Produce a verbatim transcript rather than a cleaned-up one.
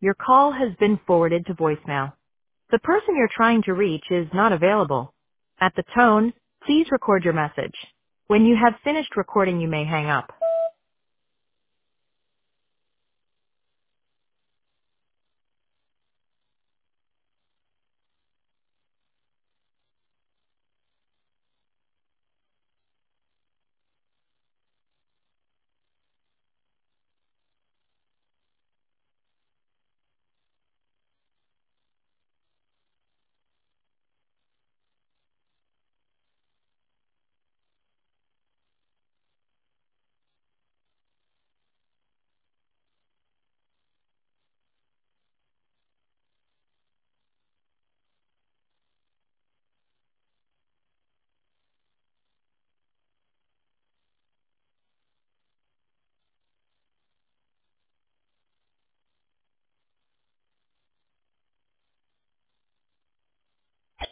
Your call has been forwarded to voicemail. The person you're trying to reach is not available. At the tone, please record your message. When you have finished recording, you may hang up.